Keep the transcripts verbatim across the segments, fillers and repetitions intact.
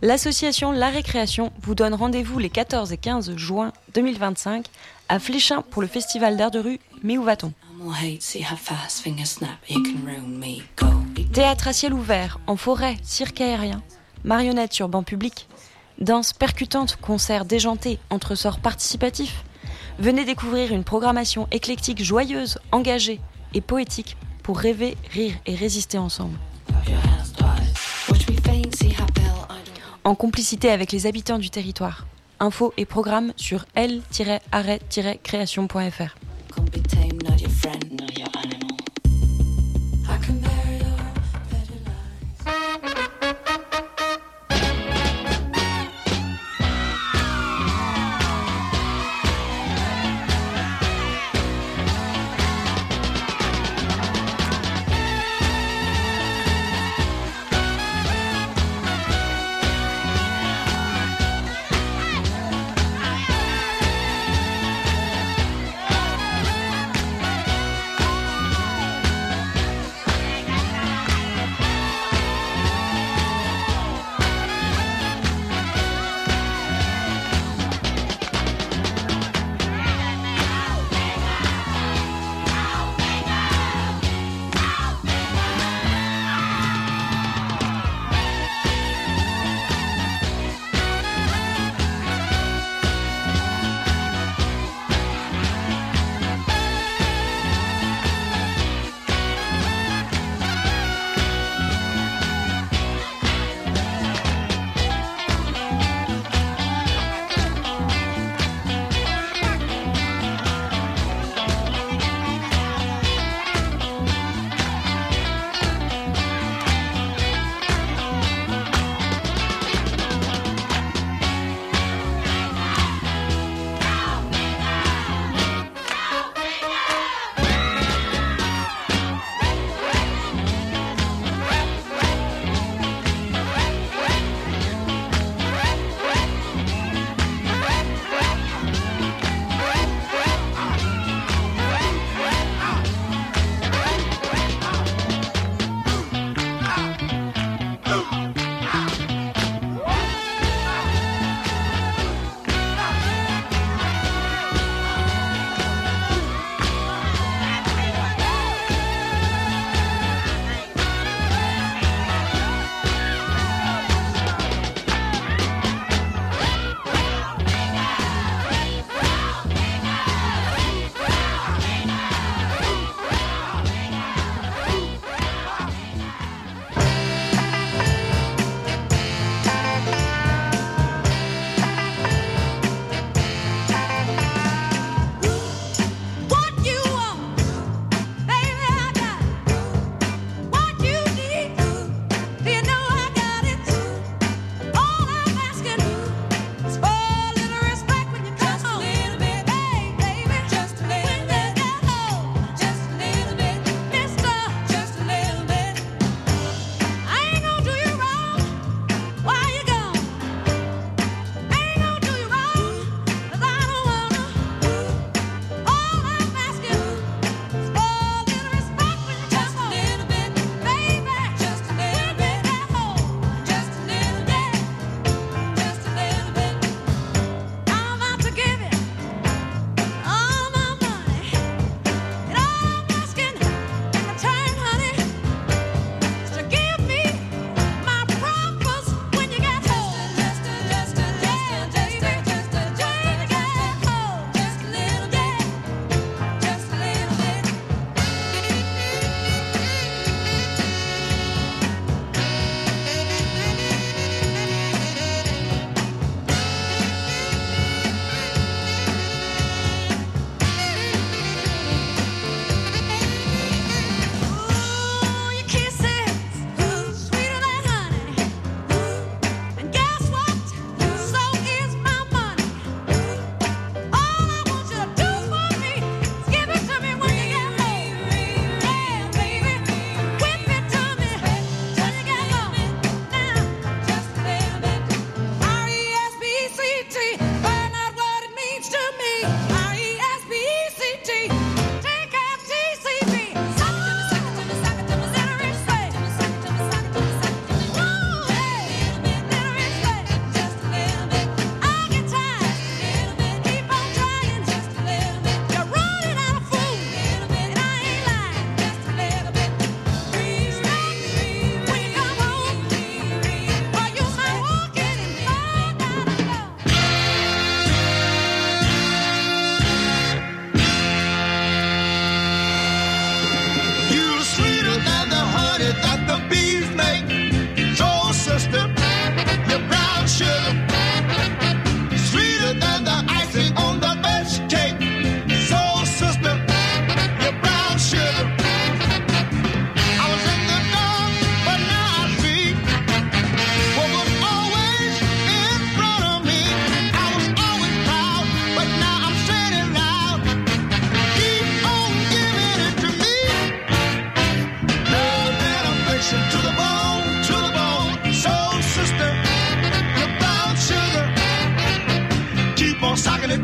L'association La Récréation vous donne rendez-vous les quatorze et quinze juin deux mille vingt-cinq à Fléchin pour le festival d'art de rue Mais où va-t-on ? Théâtre à ciel ouvert, en forêt, cirque aérien, marionnettes sur banc public, danse percutante, concerts déjantés, entresorts participatifs. Venez découvrir une programmation éclectique joyeuse, engagée et poétique pour rêver, rire et résister ensemble. En complicité avec les habitants du territoire. Infos et programmes sur l tiret arrêt tiret création point f r.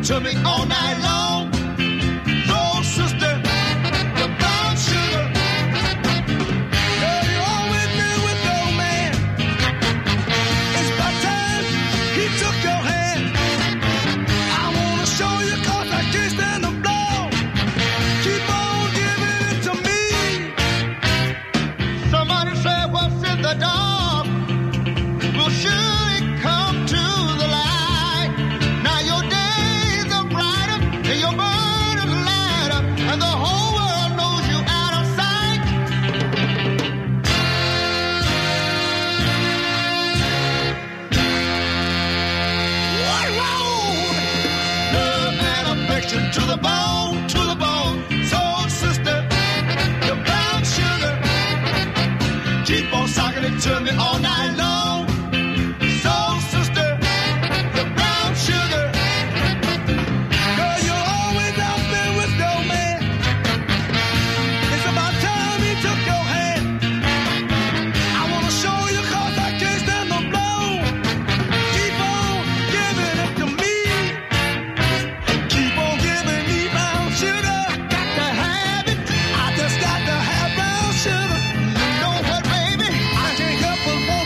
it to me all night long. Soul sister, the brown sugar. Girl, you always been with your man. It's about time he took your hand. I wanna show you 'cause I can't stand the blow. Keep on giving it to me. Somebody said what's in the dark will surely come to the light. Now your days are brighter and your burden lighter, and the whole world knows you out of sight. What road? Love and affection to the bone, to the bone. Soul sister, the brown sugar. Keep on socking it to me all night long. Soul sister, the brown sugar. Girl, you always have been with your man. It's about time he took your hand. I wanna show you 'cause I can't stand the blow. Keep on giving it to me. Keep on giving me brown sugar. Got to have it. I just got to have brown sugar. You know what, baby? I can't help but want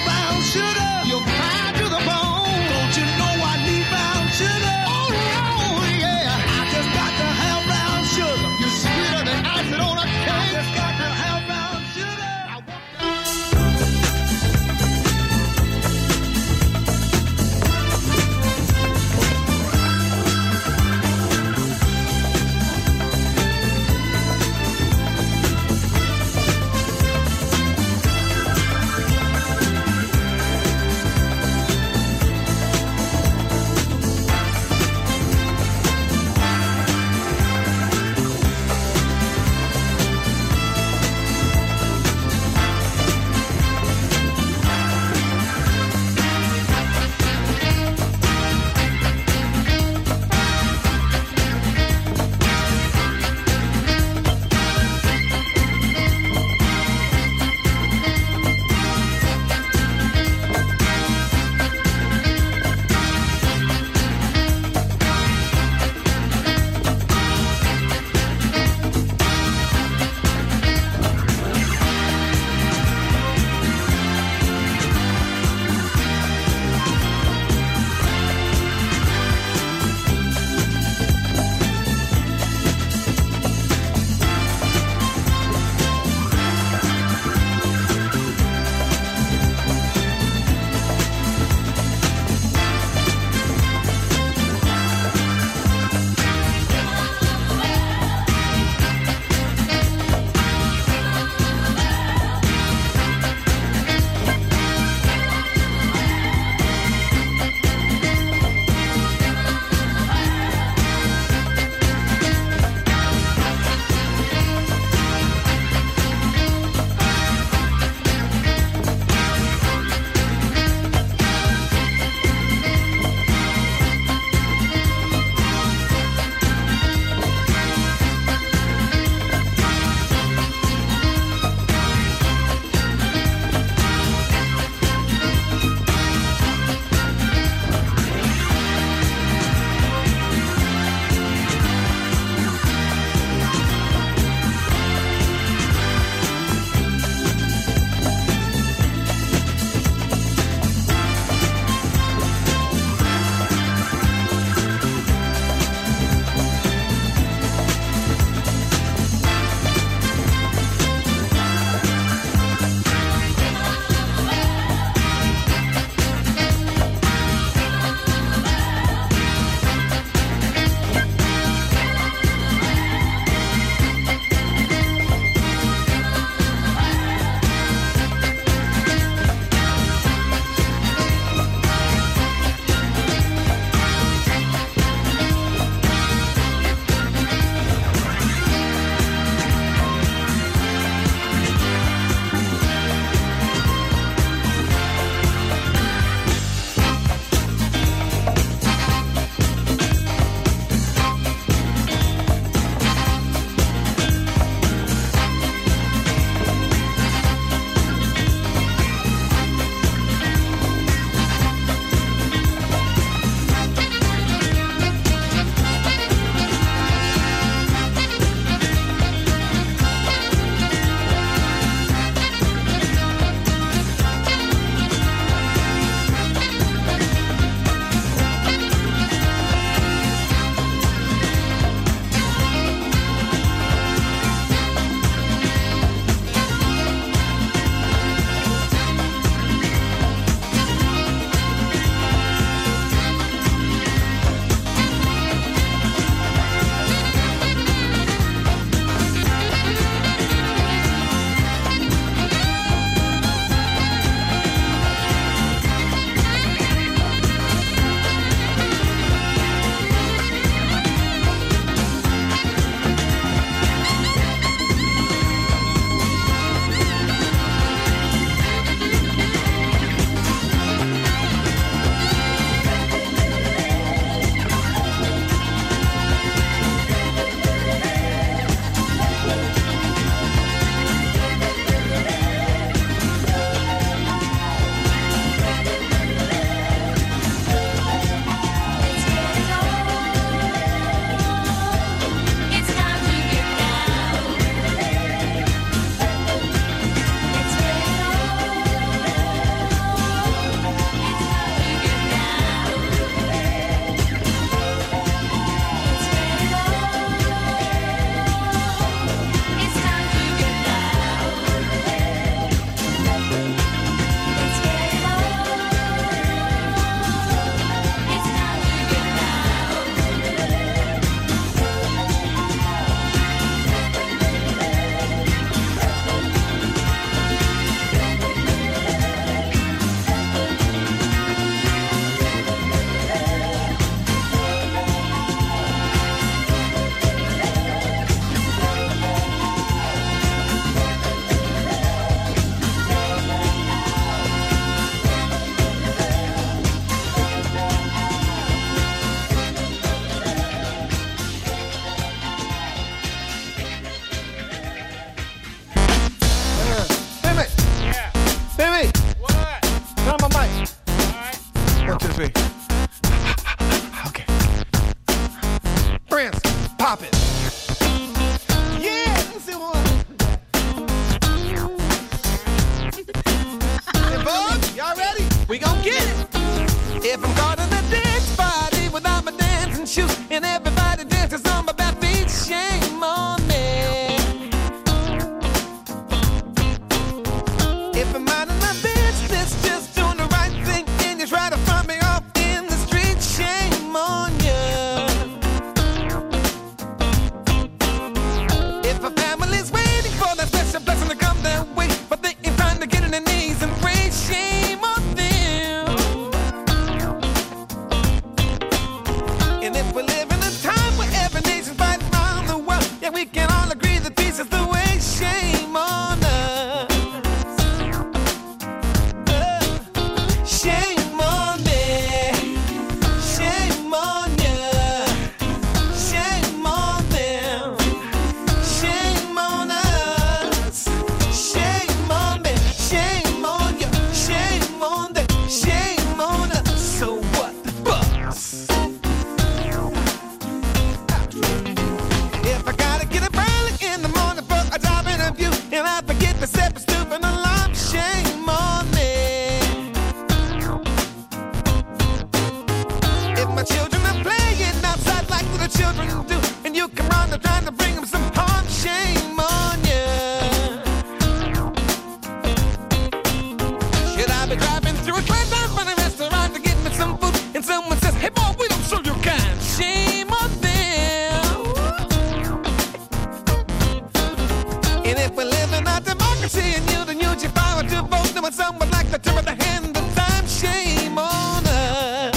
can see in you the news you follow to vote. No one someone like the tip of the hand. The time, shame on us.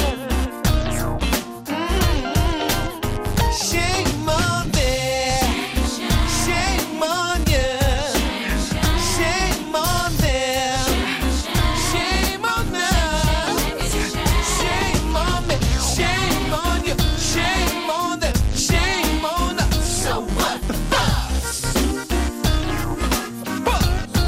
Mm-hmm. Shame on them. Shame on you. Shame on them. Shame on us. Shame on me. Shame on you. Shame on them. Shame on us. So what the fuss? Fuss.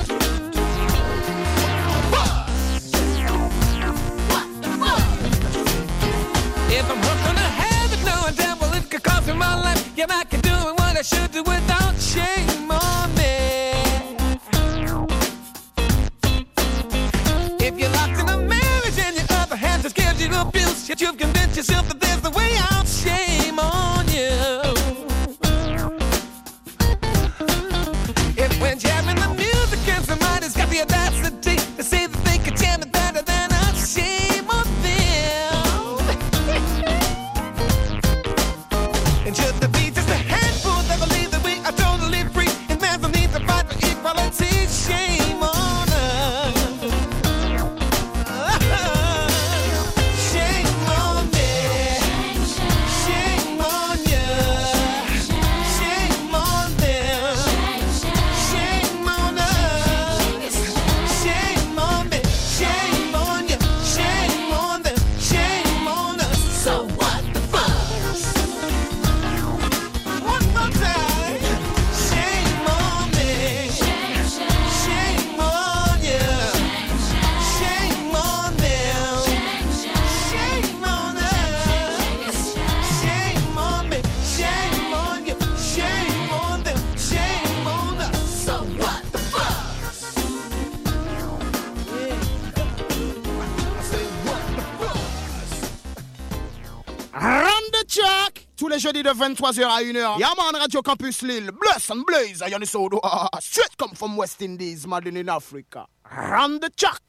If I'm hooked on a habit, knowing damn well it could cost me my life. Yeah, I can do what I should do without shame on me. If you're locked in a marriage and your other half just gives you abuse, yet you've convinced yourself that there's the way out. Shame on you. If when jamming the music and somebody's got the audacity to say that they could jam it better than us, shame on them. And should there be just a handful that believe that we are totally free and man's no need to fight for equality, shame on us. Shame on me. Shame on you. Shame on them. Shame on us. Shame on me. Shame on you. Shame on them. Shame on us. So what the fuss? One more time. Shame on me. Shame on you. Shame on them. Shame on us. Shame on me. Shame on you. Shame on them. Shame on us. So what the fuss? Yeah. I say what the fuss? Run the track tous les jeudis de vingt-trois heures à une heure. Yaman Radio Campus Lille. Bless and blaze. I understand. Straight come from West Indies, modern in Africa. Run the track.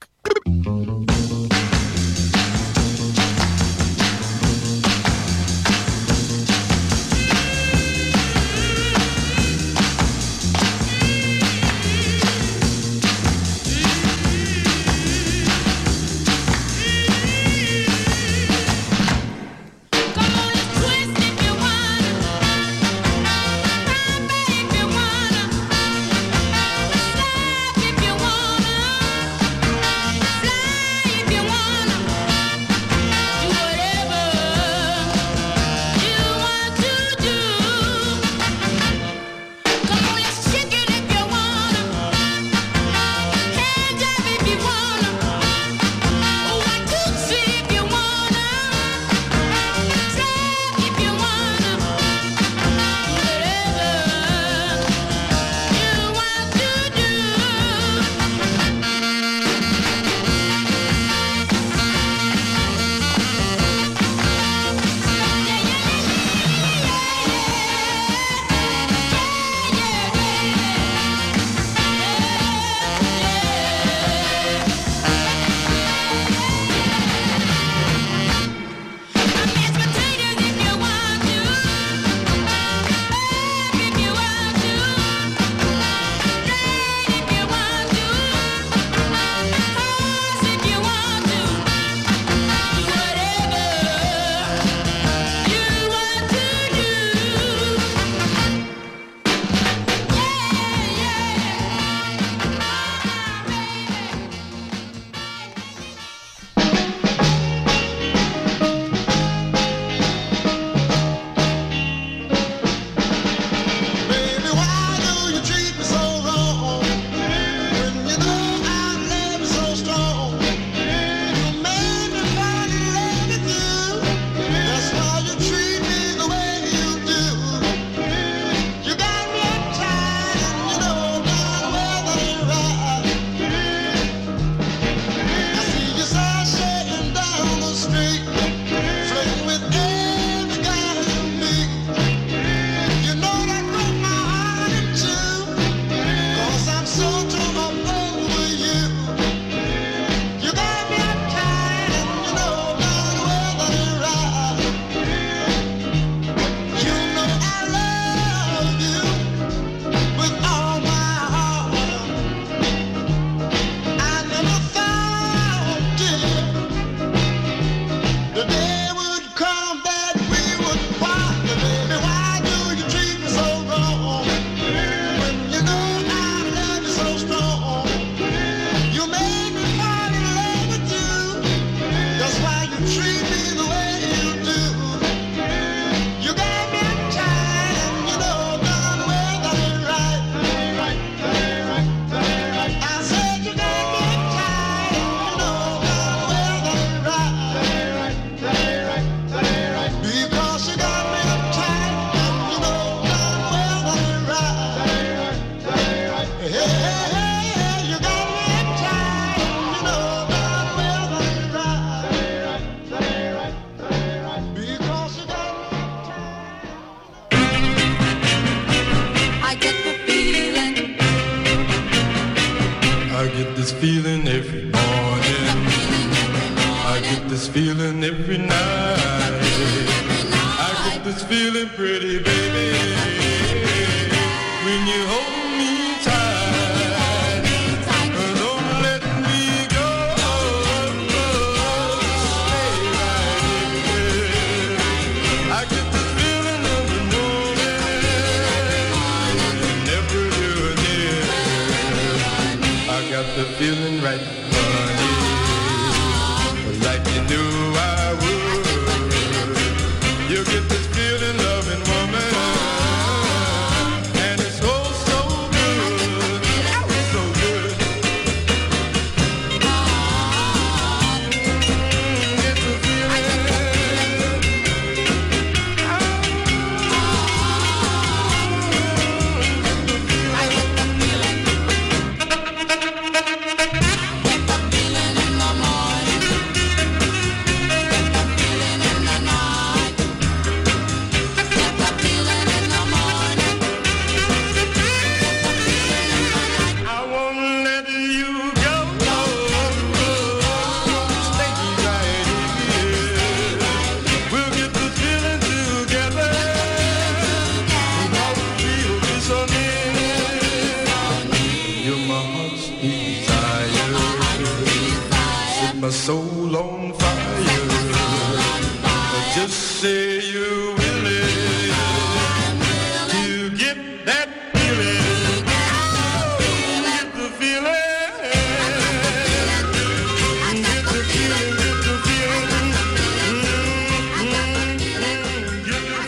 Come on and twist if you wanna. Bamba if you wanna. Slap if you wanna. Fly if I get this feeling every morning. I get this feeling every night. I get this feeling, pretty baby, when you hold me tight. Don't let me go. Stay right here. I get this feeling every morning. Whenever you're near, I got the feeling right, honey, like you knew I would. You get this feeling, loving woman, and it's oh so good, oh so good. Mm, get the feeling. I won't let you go. Stay right here. We'll get the feeling together. Our feel is so near. You're my heart's desire. Set my soul on fire. Just say you're willing to get that feeling. Get the feeling. Get the feeling. Get the feeling. Mm-hmm. Get the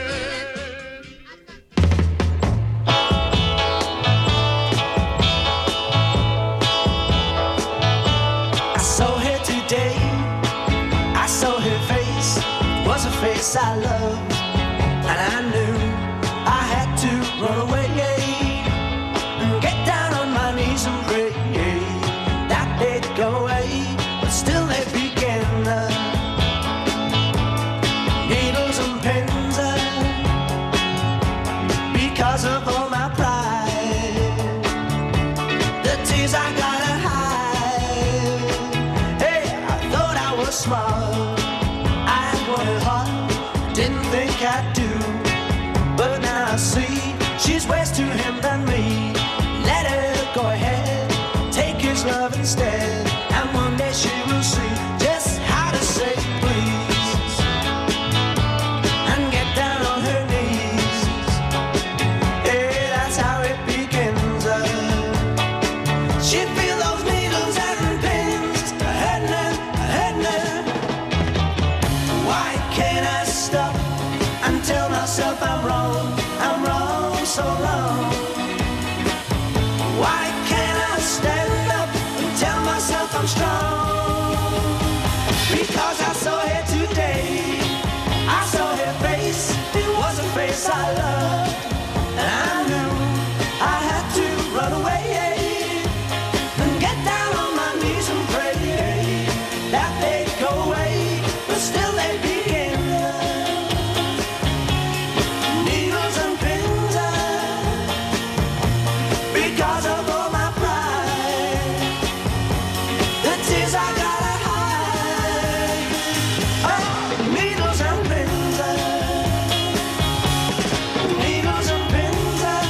I saw her today. I saw her face. Was a face I loved, and I knew I had to run away and get down on my knees and pray that they'd go away, but still they began. uh, Needles and pins, uh, because of all my pride, the tears I gotta hide. Hey, I thought I was smart, I worked hard, didn't think I'd do, but now I see she's worse to him than me. Let her go ahead, take his love instead, and one day she will see just how to say please and get down on her knees. Yeah, that's how it begins. uh, She feel those needles and pins hurting her, hurting her. Why can't I stop and tell myself I'm wrong? I'm wrong, so wrong. Why can't I stand up and tell myself I'm strong? Because I saw her today. I saw her face. It was a face I loved, and I knew I had to run away and get down on my knees and pray that they'd go away, but still they begin. Needles and pins, uh, because of all my pride, the tears I gotta hide. Oh, needles and pins, uh, needles and pins, uh,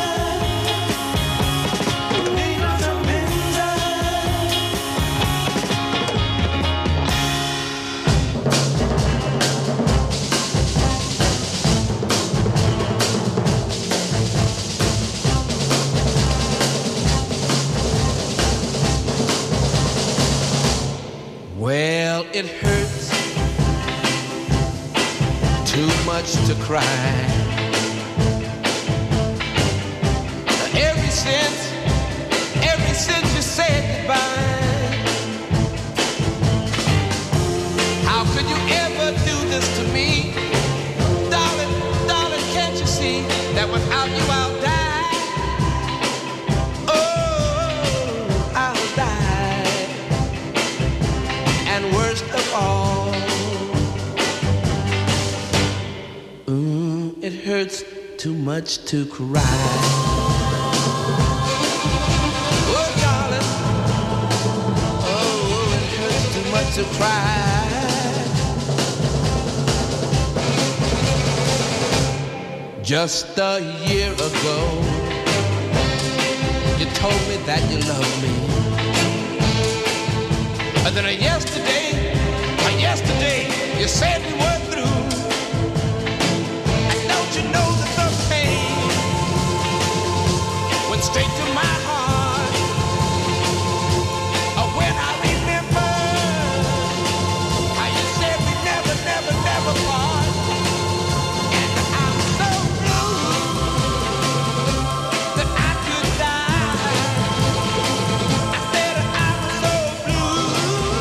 needles and pins, uh. Well, it hurts too much to cry. Ever since, ever since you said goodbye, how could you ever do this to me? Darling, darling, can't you see that without you I'll die? Oh, I'll die. And worst of all, mm, it hurts too much to cry. Oh, darling, to cry. Just a year ago, you told me that you loved me. And then yesterday, yesterday, you said we were through. And don't you know that the pain went straight to my heart? Oh, when I remember how you said we never, never, never part. And I'm so blue that I could die. I said I was so blue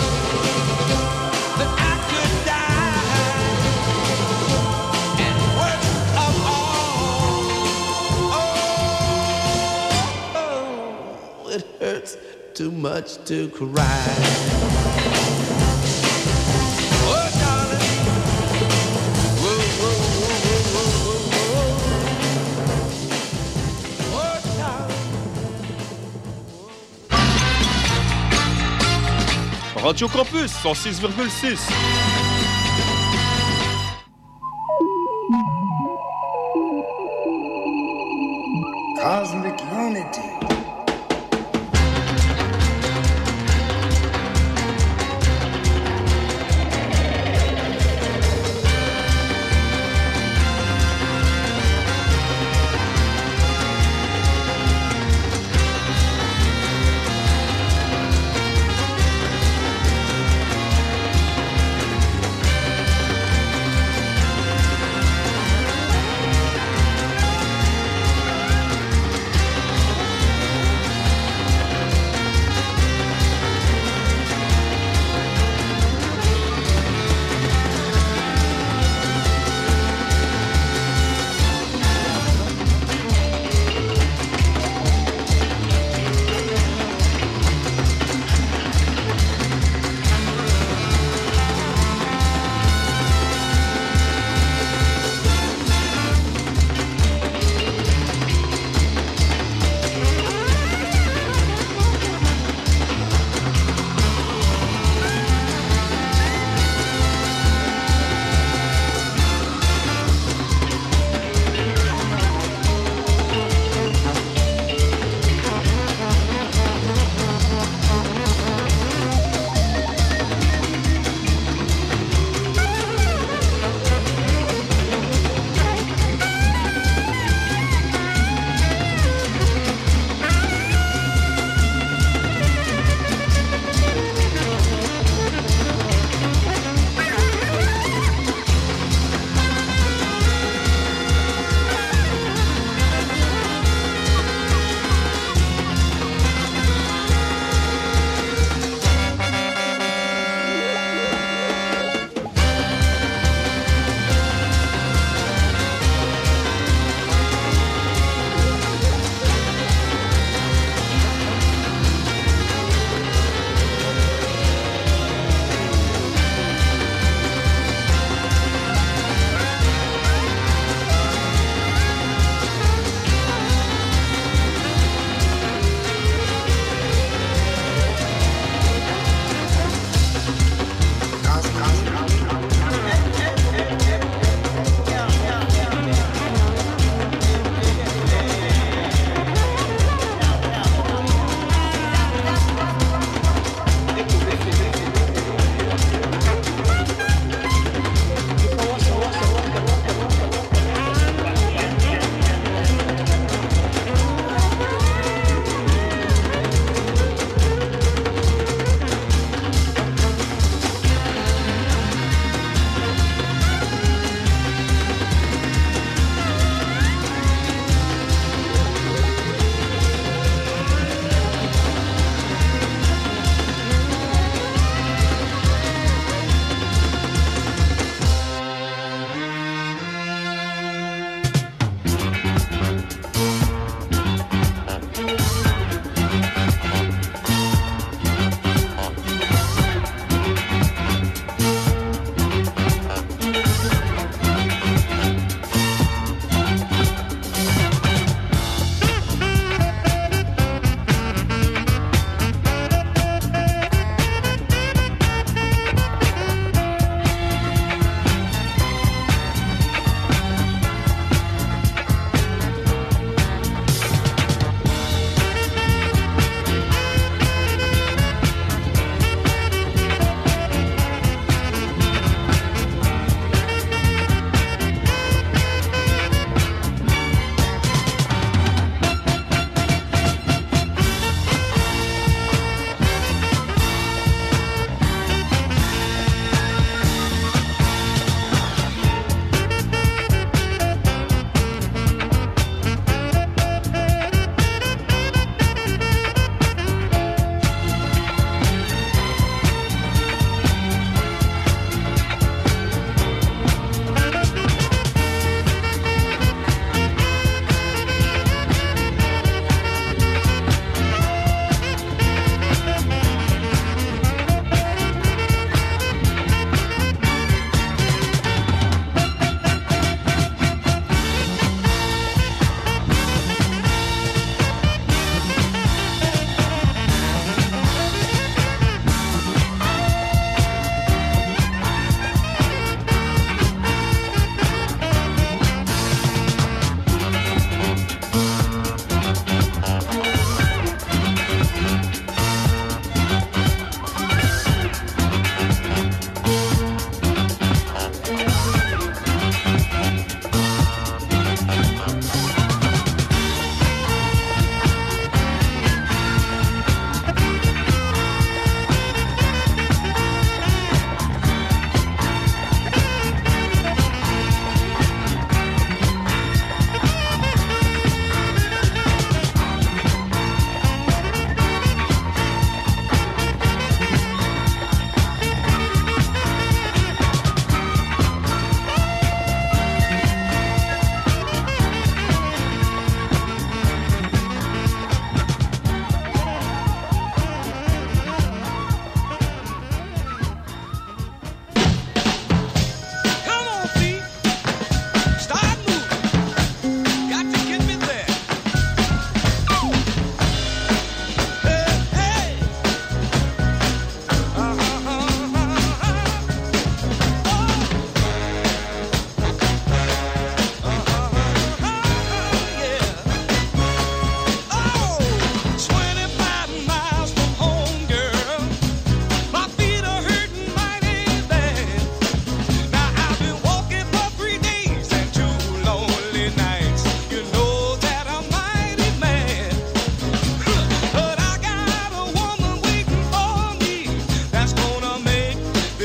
that I could die. And worst of all, oh, it hurts too much to cry. Oh, darling. Whoa, whoa, whoa, whoa, whoa, whoa. Oh, darling. Radio Campus cent six virgule six. Cosmic unity.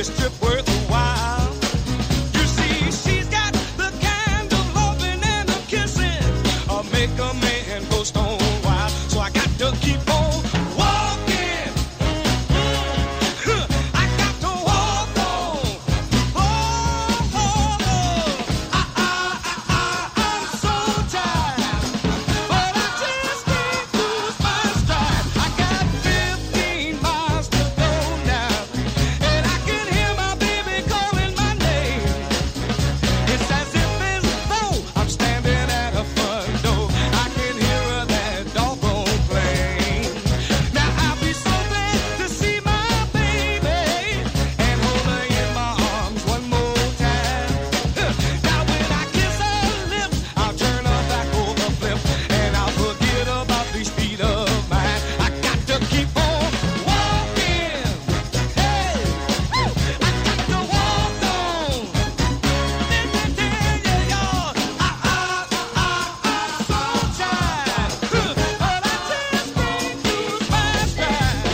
this trip worthwhile. You see, she's got the kind of loving and a kissing uh, make a man go stone wild. So I got to keep on walking. Huh, I got to walk on. Oh, oh, oh. I, I, I, I, I'm so tired, but I just can't lose my stride. I got fifteen miles to go now, and I can hear my baby calling my name. It's as if as though I'm standing at a front door. I can hear her that doggone plane. Now I'll be so glad to see my baby and hold her in my arms one more time. Huh. Now when I kiss her lips, I'll turn her back over flip, and I'll forget about these feet of mine. I got to keep on walking. Hey, woo. I got to walk on. Let me tell you, y'all, I, I, I, I'm so tired, huh, but I just can't lose my stride.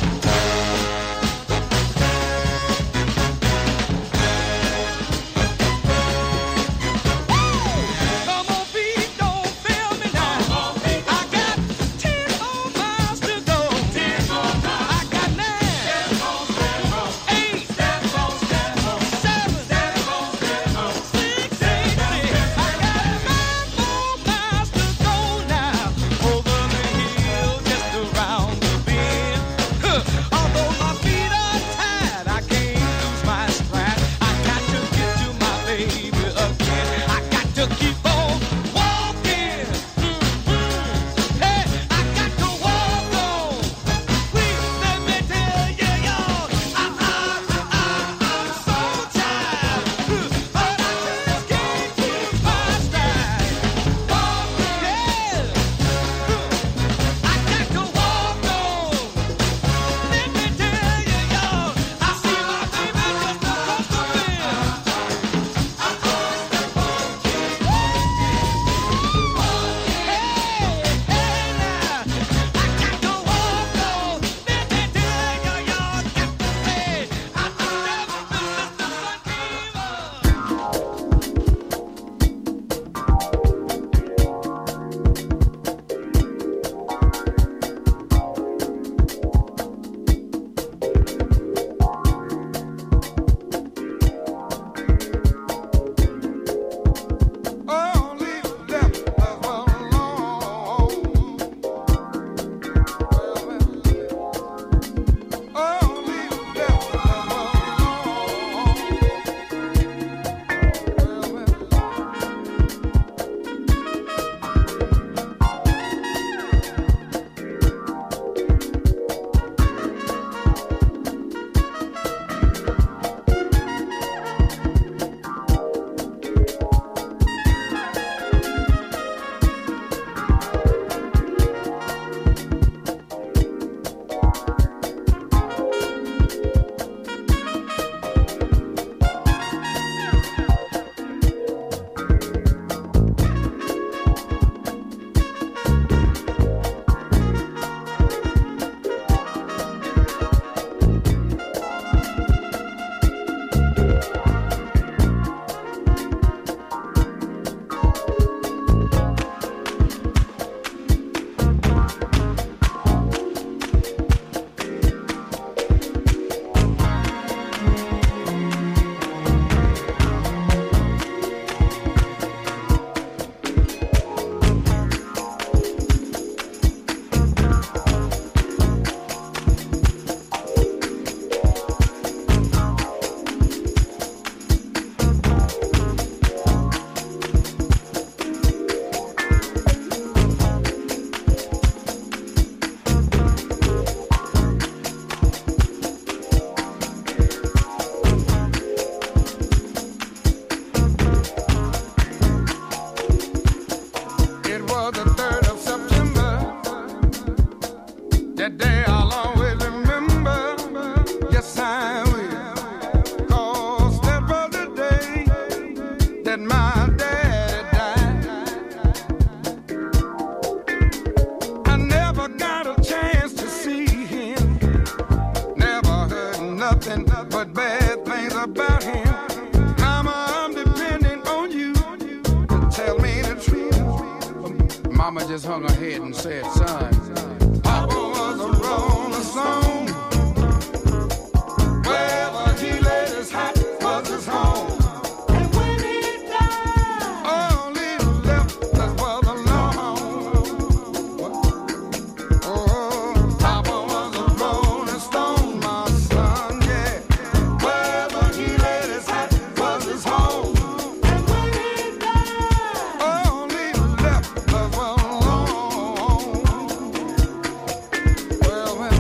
Come on, feet, don't fail me now. I got ten more miles to go. I got nine, eight, seven, six, eight, six. I got five more miles to go now. Over the hill, just around the bend. Huh. Although my feet are tired, I can't lose my stride. I got to get to my baby again. I got to keep on walking. Mhm. Hey, I got to walk on. Please let me tell you, y'all, I, I, I, I'm so tired, huh, but I just can't keep my stride. Walking, yeah. Huh. I got to walk on. Let me tell you, y'all, I see my baby just across the bend. Only left us alone. Only left us It was the third of September. That day I'll always remember. Yes, I will. 'Cause that was the day that my dad died. I never got a chance to see him. Never heard nothing but bad things. just hung her head and said, son, Papa was a rolling stone. Wherever he laid his hat was his home. And when he died, all he left us was alone. Oh, Papa was a rolling stone, my son, yeah. Wherever he laid his hat was his home. And when he died, all he left us was alone. Well, well.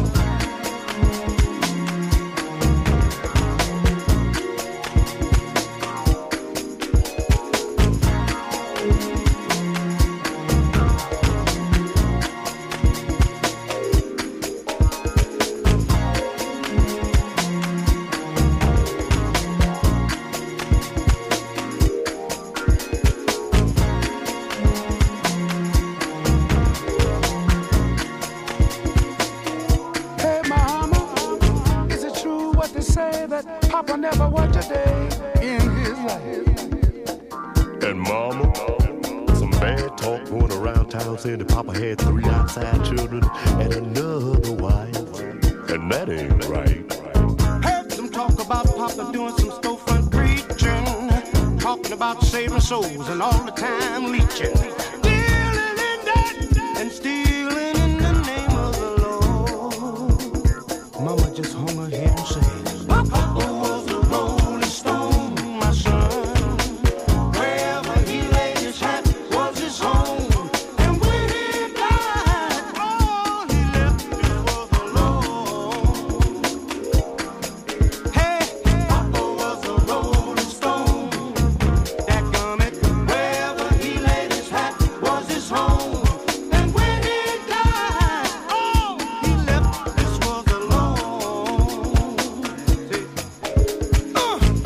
Hey, mama, is it true what they say that Papa never worked a day in his life? And mama, some bad talk going around town saying that Papa had three outside children and another wife. And that ain't right. Heard some talk about Papa doing some storefront preaching, talking about saving souls and all the time leeching, dealing in debt and stealing in the name of the Lord. Mama just hung her head and said, Papa was a rolling stone, my son. Wherever he laid his hat was his home. And when he died, all he left was alone. Hey, Papa was a rolling stone. Dadgummit, wherever he laid his hat was his home. And when he died, all he left us was alone. See, uh.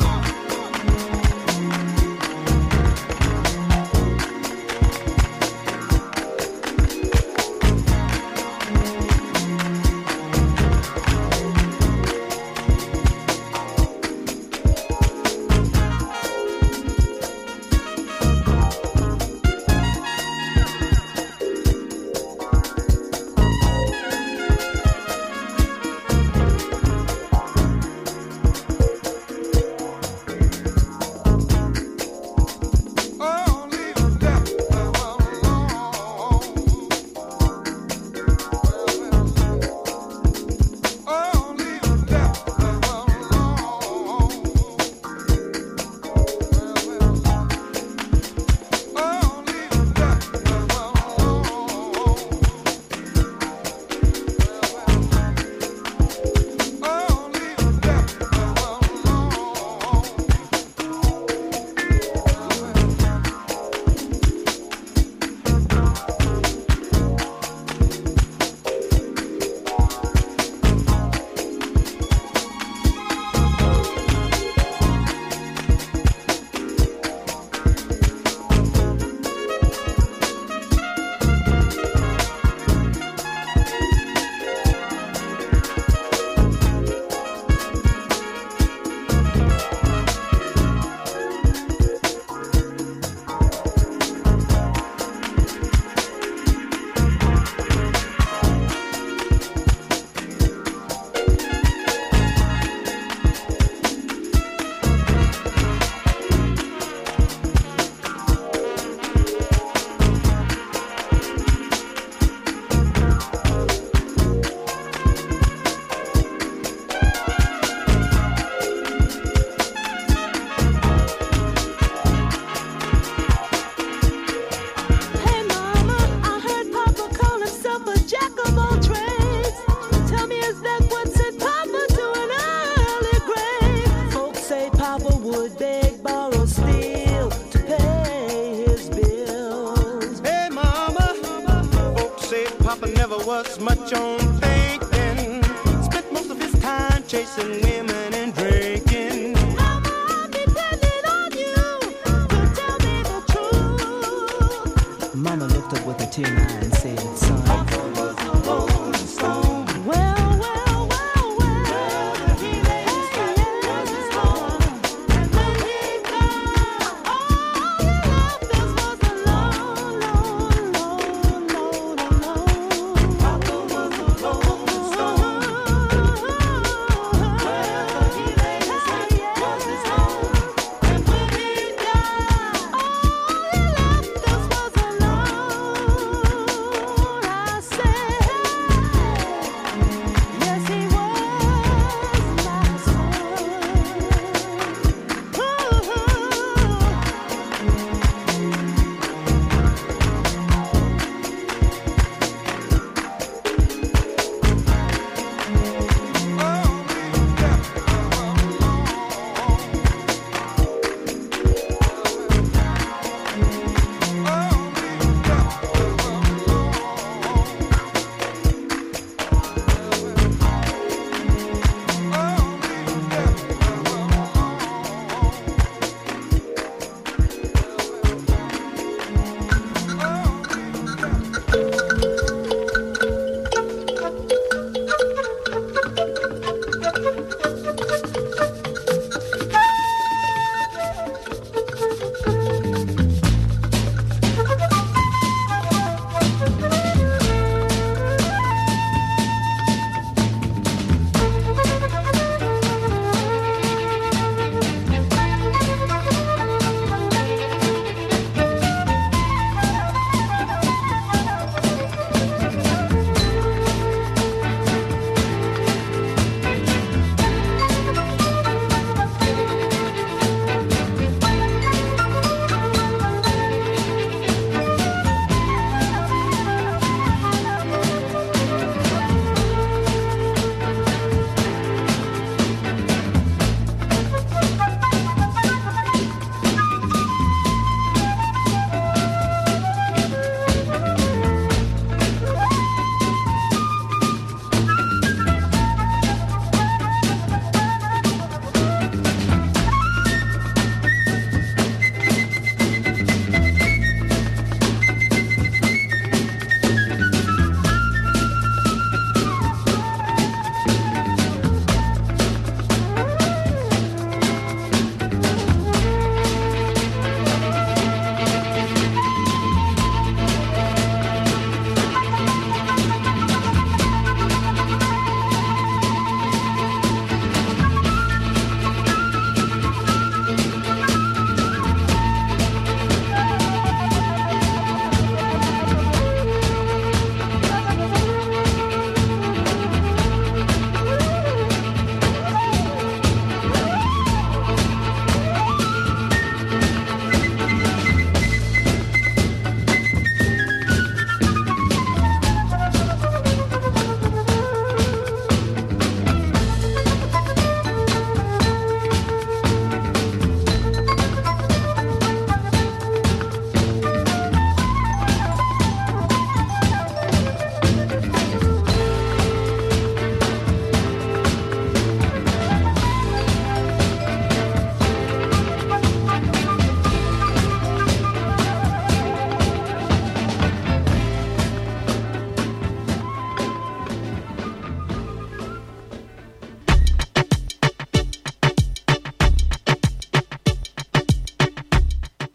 All he left us alone. All he left us alone. All he left us alone. All he left us alone. Hey mama, I heard Papa call himself a jack of all trades. Tell me, is that what sent Papa to an early grave? Folks say Papa would beg, borrow, steal to pay his bills. Hey, mama, folks say Papa never was much on thinking. Spent most of his time chasing women and drinking. Mama, I'm depending on you to tell me the truth. Mama looked up with a tear in her eye and said, son, Papa was a rolling stone. Well, well, well, well. He laid his hat was his home. And when he died, all he left us was alone, alone, alone, alone.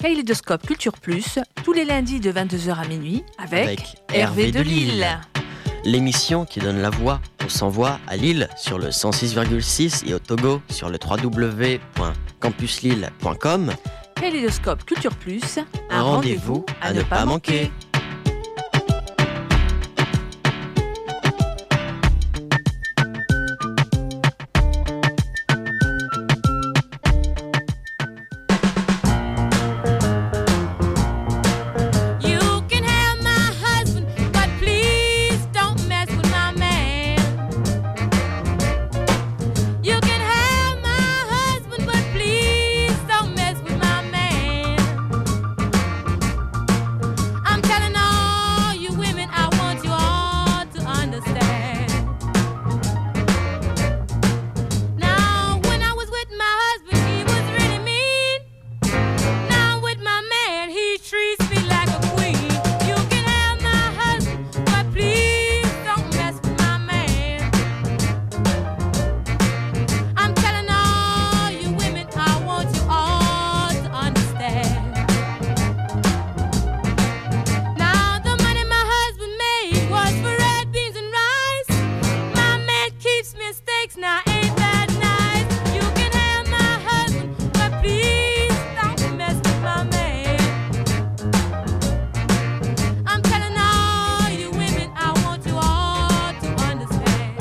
Kaléidoscope Culture Plus, tous les lundis de vingt-deux heures à minuit, avec, Avec Hervé, Hervé de de Lille. Lille. L'émission qui donne la voix aux sans-voix à Lille sur le cent six virgule six et au Togo sur le w w w point campus lille point com. Kaléidoscope Culture Plus, Un rendez-vous à ne pas manquer. You can have my husband, but please don't mess with my man. You can have my husband, but please don't mess with my man. I'm telling all you women, I want you all to understand. Now, when I was with my husband, he was really mean. Now with my man, he treats me like a queen. You can have my husband, but please don't mess with my man. I'm telling all you women, I want you all to understand. Now the money my husband made was for red beans and rice. My man keeps me in steaks, now ain't that nice? You can have my husband, but please don't mess with my man. I'm telling all you women, I want you all to understand.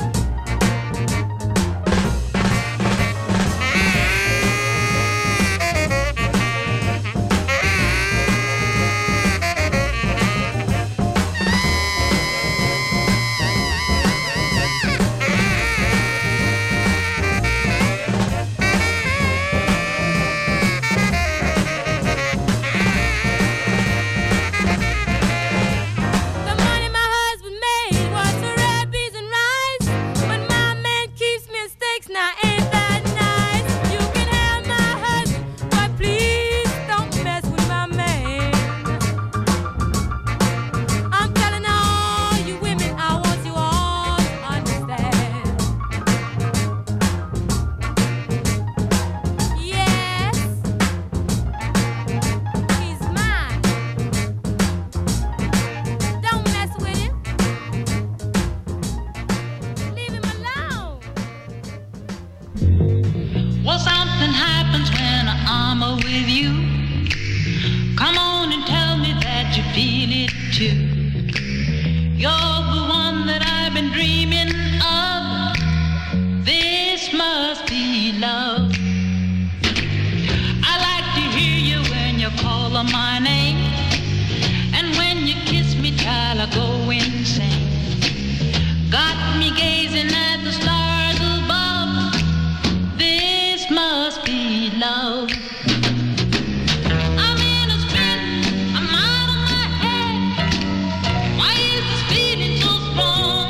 The money my husband made was for red beans and rice. But my man keeps me in steaks, now ain't that nice? You can have my husband, but please don't mess with my man. I'm telling all you women, I want you all to understand. Yes, he's mine. Don't mess with him. Leave him alone. Well, something happens when I'm with you. Come on and tell me that you feel it too. You're the one that I've been dreaming of. This must be love. I like to hear you when you call on my name. And when you kiss me, child, I go insane. Got me gazing at the stars above. This must be love. I'm in a spin, I'm out of my head. Why is this feeling so strong?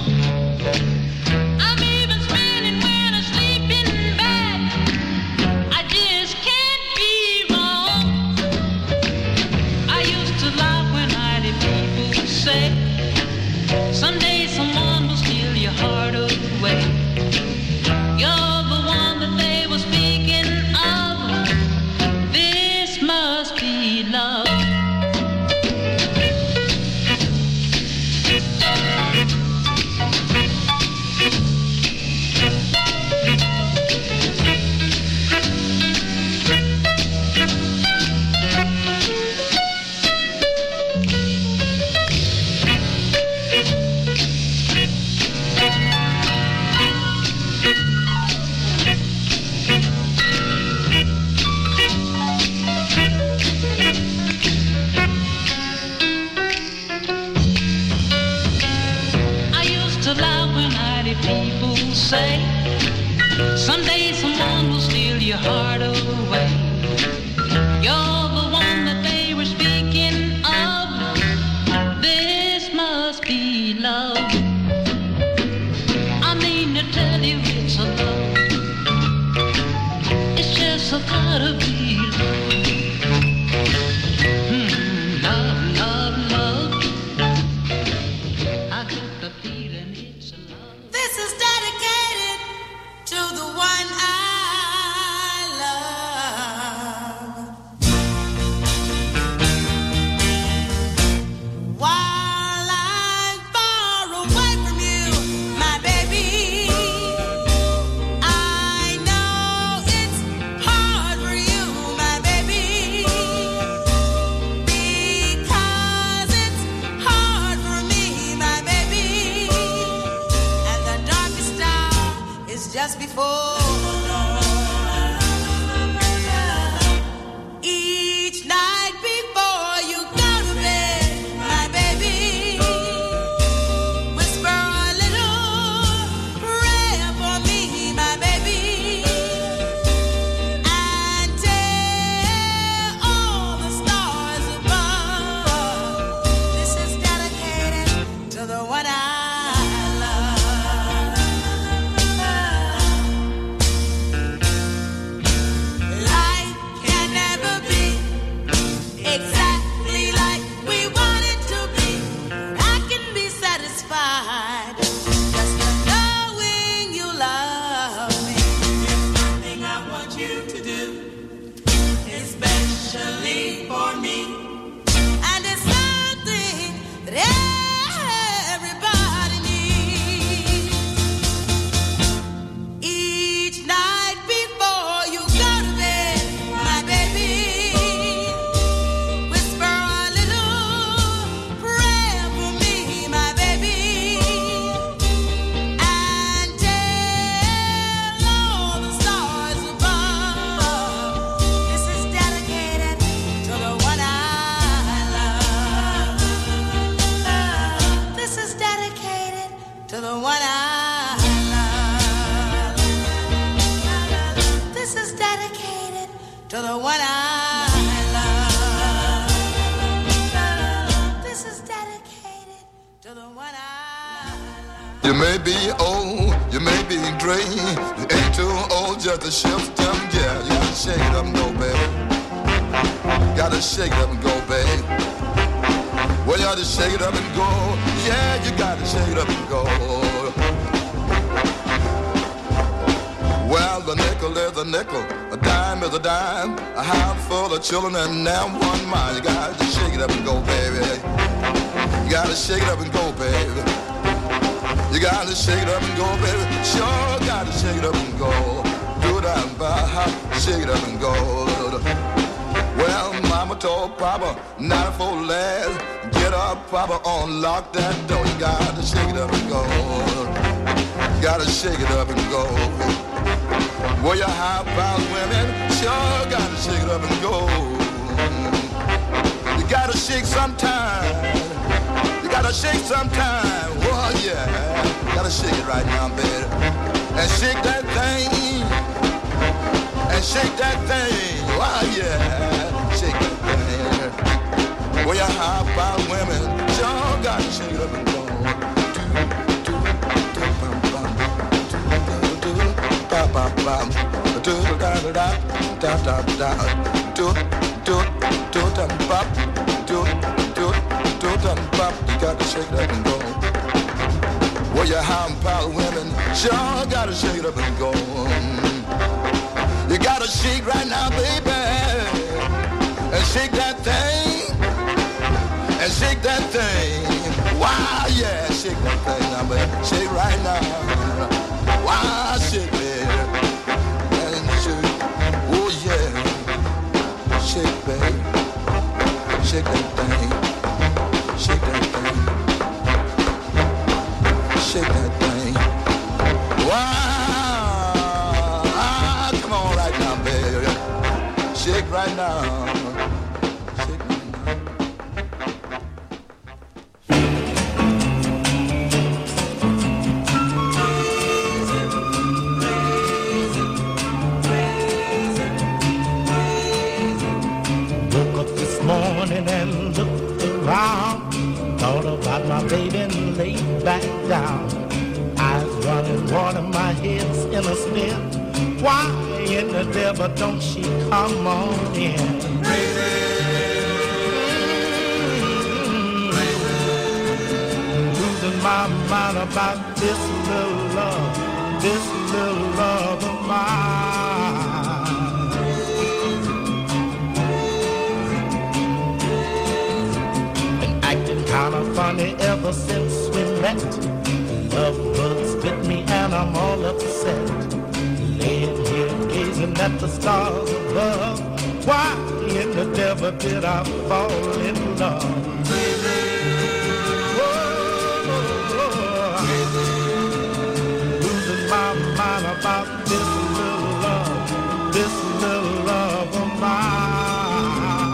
I'm even spinning when I sleep in bed. I just can't be wrong. I used to laugh when I heard people say, someday someone will steal your heart away. You're the one that they were speaking of. This must be love. I used to laugh when I heard people say, someday someone will steal your heart away. You're the one that they were speaking of. This must be love. I mean to tell you it's a love. It's just a gotta be love. Hmm, love, love, love. I got the feeling it's a love. This is dedicated to the one I love. is just before. Each night before you go to bed, my baby, whisper a little prayer for me, my baby, and tell all the stars above, this is dedicated to the one I You may be old, you may be gray, you ain't too old just to shift them, yeah. You gotta shake it up and go, baby. Gotta shake it up and go, baby. Well, you gotta shake it up and go, yeah, you gotta shake it up and go. Well, the nickel is a nickel, a dime is a dime, a house full of children and now one mile. You gotta shake it up and go, baby. You gotta shake it up and go, baby. You gotta shake it up and go, baby. Sure gotta shake it up and go. Do that, bah, shake it up and go. Well, mama told Papa, not for last. Get up, Papa, unlock that door. You gotta shake it up and go. You gotta shake it up and go. Well, you high about women, sure gotta shake it up and go. You gotta shake sometime. You gotta shake sometime. Oh yeah, gotta shake it right now, baby. And shake that thing. And shake that thing. Oh yeah, shake that thing. Well, you high about women, sure gotta shake it up and go. Do, do, do, bum, bum. Do, do, do, ba, ba, bum. Do, da, da, da, da, da, da. Do, do, do, da, ba. Do, do, do, da, ba. You gotta shake it up and go. Well, you high about women, sure gotta shake it up and go. You gotta shake right now, baby, and shake that thing, and shake that thing. Wow, yeah, shake that thing now, baby. Shake right now. Wow, shake it, and shake. Oh yeah, shake, baby, shake that thing, shake that thing, shake that thing. Wow. Shake right now. Shake right now. Woke up this morning and looked around, thought about my baby and laid back down. Eyes running water, my head's in a spin. Why in the devil don't she come on in? Crazy. Losing my mind about this little love, this little love of mine. Been acting kinda funny ever since we met. Love bugs bit me and I'm all upset. Laying here gazing at the stars above. Why in the devil did I fall in love? Whoa, losing my mind about this little love, this little love of mine.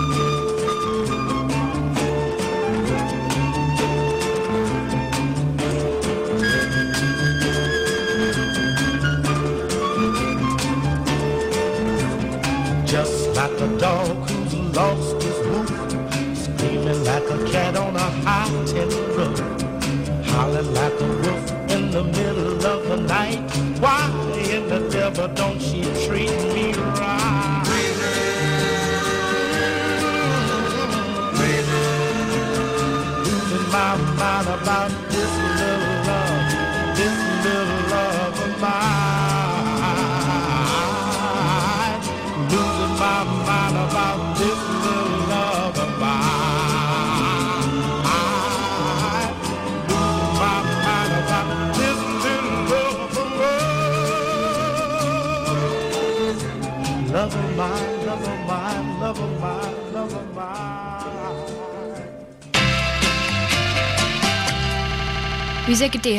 Just like a dog who's lost his wolf, screaming like a cat on a high-ten roof, howling like a wolf in the middle of the night. Why in the devil don't she treat me right? Losing my mind about this little love, this little love of mine. Losing my mind about this little love of mine. Losing my mind about this little love of mine. Love of mine, love of mine, love of mine, love of mine. Vous écoutez